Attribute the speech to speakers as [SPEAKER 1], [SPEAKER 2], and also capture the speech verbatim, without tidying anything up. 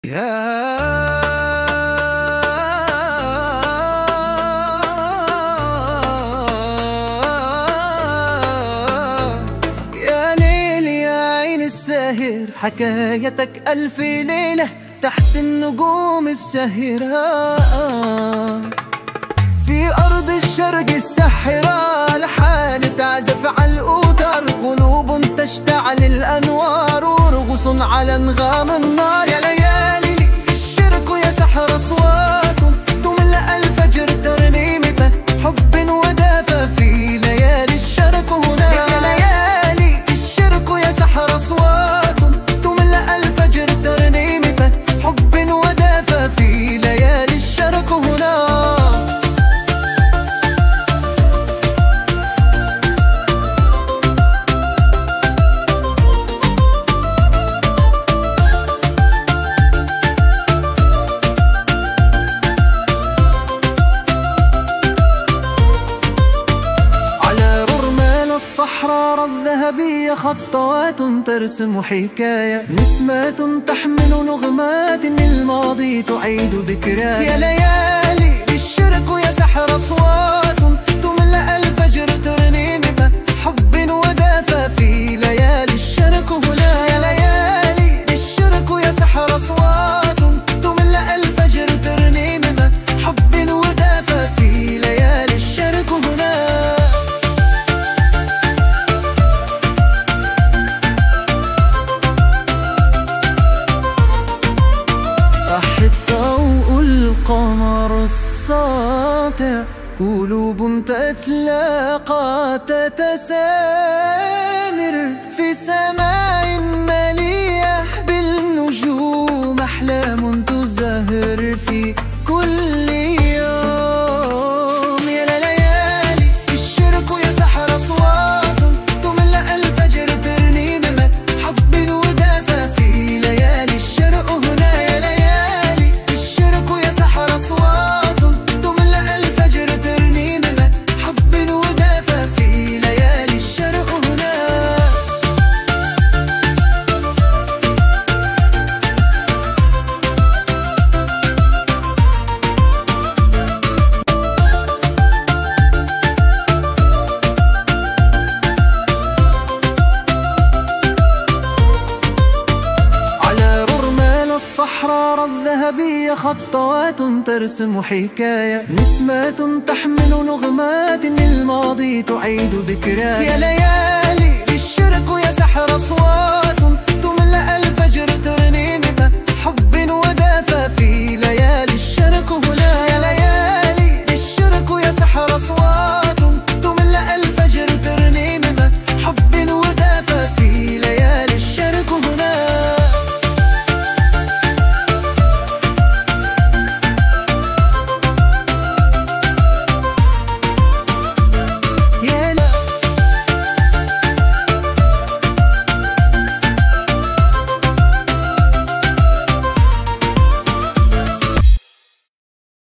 [SPEAKER 1] يا يا ليل يا عين الساهر، حكايتك ألف ليلة تحت النجوم الساهرة. في أرض الشرق الساحرة لحان تعزف على الأوتار، قلوب تشتعل الأنوار ورقص على أنغام النار. يا ليالي الشرق يا سحر أصوات تملأ الفجر ترنيمة حب ودافى في ليالي الشرق هنا. يا ليالي الشرق يا سحر أصوات تملأ الفجر ترنيمة حب ودافى في ليالي الشرق هنا. الصحراء الذهبية خطوات ترسم حكاية، نسمات تحمل نغمات للماضي تعيد ذكريا. يا ليالي الشرق يا سحر أصوات تملأ الفجر ترنيمة حب ودافى في ليالي الشرق هنا. يا ليالي الشرق يا سحر أصوات تملأ الفجر ترنيمة حب ودافى في ليالي الشرق هنا. القمر الساطع قلوب تتلاقى تتسامر في سماء مليء بالنجوم، أحلام تزهر في كل يوم. يا ليالي الشرق يا سحر أصوات تملأ الفجر ترنيمة حب ودافى في ليالي الشرق هنا. يا ليالي الشرق يا سحر أصوات تملأ الفجر ترنيمة حب ودافى في ليالي الشرق هنا. على رمال الصحراء الذهبية خطوات ترسم حكاية، نسمات تحمل نغمات للماضي تعيد ذكريا. يا ليالي الشرق يا سحر أصوات